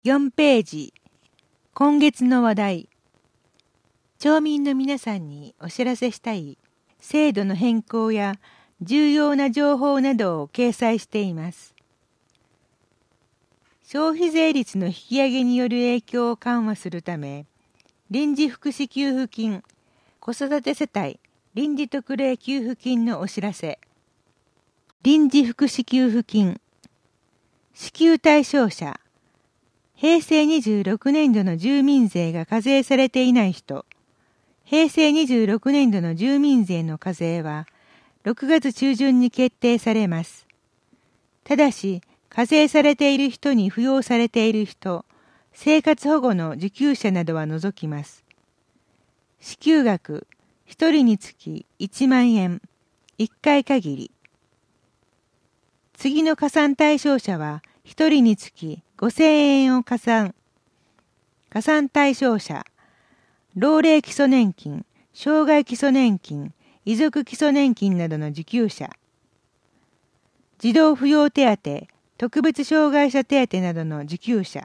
4ページ、今月の話題。町民の皆さんにお知らせしたい制度の変更や重要な情報などを掲載しています。消費税率の引き上げによる影響を緩和するため、臨時福祉給付金、子育て世帯臨時特例給付金のお知らせ。臨時福祉給付金、支給対象者、平成26年度の住民税が課税されていない人、平成26年度の住民税の課税は6月中旬に決定されます。ただし、課税されている人に扶養されている人、生活保護の受給者などは除きます。支給額、1人につき1万円、1回限り。次の加算対象者は1人につき5000円を加算。加算対象者、老齢基礎年金、障害基礎年金、遺族基礎年金などの受給者。児童扶養手当、特別障害者手当などの受給者。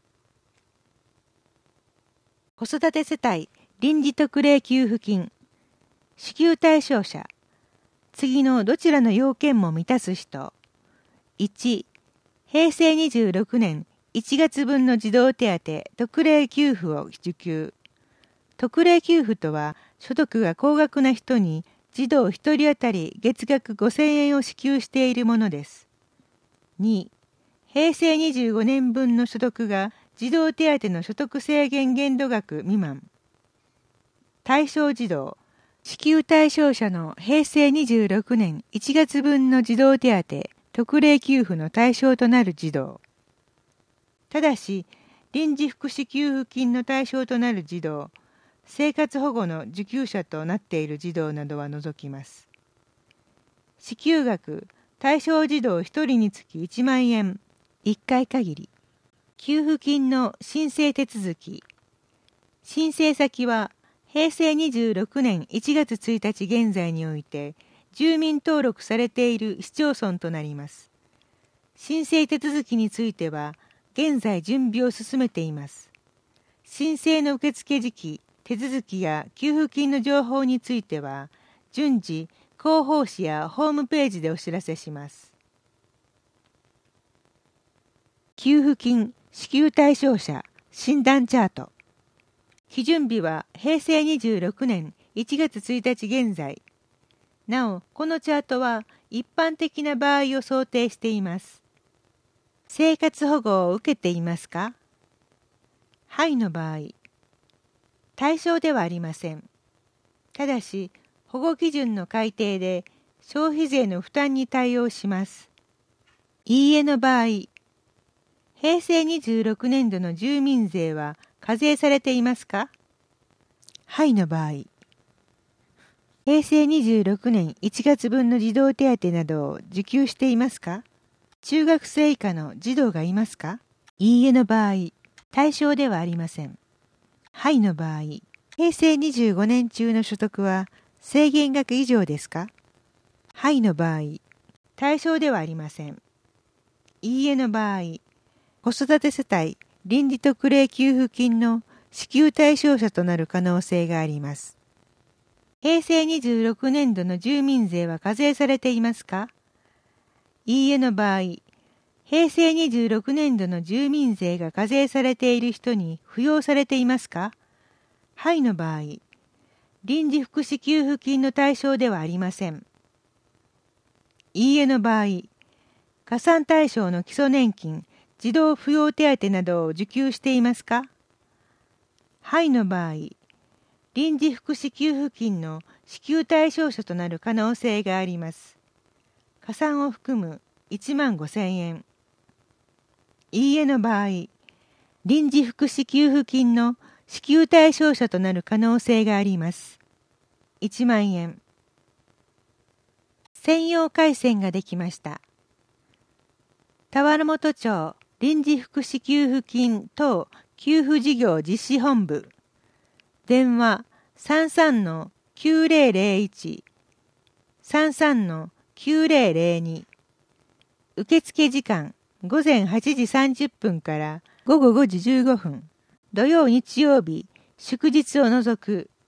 子育て世帯臨時特例給付金。支給対象者。次のどちらの要件も満たす人。1、平成26年1月分の児童手当特例給付を受給。特例給付とは、所得が高額な人に児童1人当たり月額5000円を支給しているものです。2、平成25年分の所得が児童手当の所得制限限度額未満。対象児童、支給対象者の平成26年1月分の児童手当特例給付の対象となる児童。ただし、臨時福祉給付金の対象となる児童、生活保護の受給者となっている児童などは除きます。支給額、対象児童1人につき1万円、1回限り。給付金の申請手続き。申請先は、平成26年1月1日現在において、住民登録されている市町村となります。申請手続きについては、現在準備を進めています。申請の受付時期、手続きや給付金の情報については、順次、広報誌やホームページでお知らせします。給付金支給対象者診断チャート。基準日は平成26年1月1日現在。なお、このチャートは一般的な場合を想定しています。生活保護を受けていますか？はいの場合。対象ではありません。ただし、保護基準の改定で消費税の負担に対応します。いいえの場合。平成26年度の住民税は課税されていますか？はいの場合。平成26年1月分の児童手当などを受給していますか？中学生以下の児童がいますか？いいえの場合、対象ではありません。はいの場合、平成25年中の所得は制限額以上ですか？はいの場合、対象ではありません。いいえの場合、子育て世帯臨時特例給付金の支給対象者となる可能性があります。平成26年度の住民税は課税されていますか？いいえの場合、平成26年度の住民税が課税されている人に扶養されていますか？はいの場合、臨時福祉給付金の対象ではありません。いいえの場合、加算対象の基礎年金、児童扶養手当などを受給していますか？はいの場合、臨時福祉給付金の支給対象者となる可能性があります。加算を含む1万5000円。いいえの場合、臨時福祉給付金の支給対象者となる可能性があります。1万円。専用回線ができました。田原本町臨時福祉給付金等給付事業実施本部。電話 33-9001 33-9002。受付時間午前8時30分から午後5時15分、土曜日曜日、祝日を除く